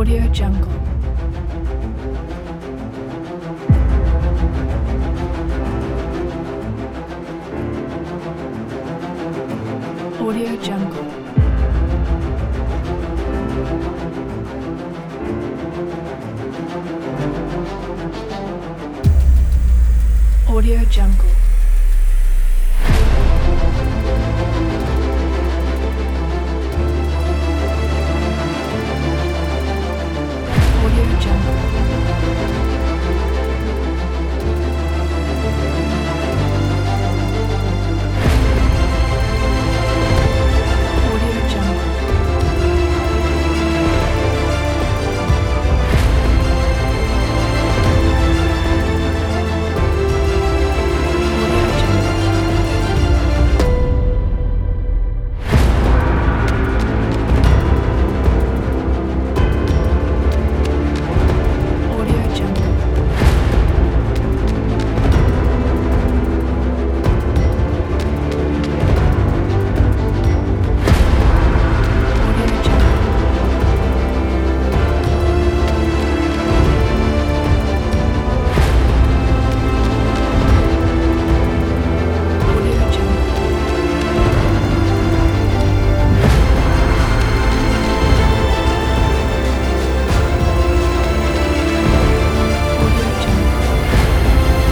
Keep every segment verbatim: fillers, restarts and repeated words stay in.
Audio Jungle. Audio Jungle. Audio Jungle. Audio Jungle. Audio Jungle. Audio Jungle. Audio Jungle. Audio Jungle. Audio Jungle. Audio Jungle.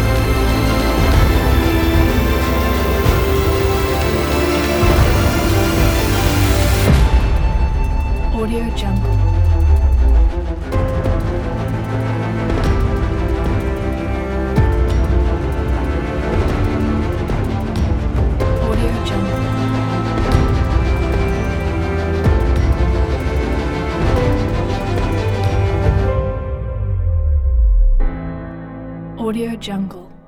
Audio Jungle. Audio Jungle. Audio Jungle.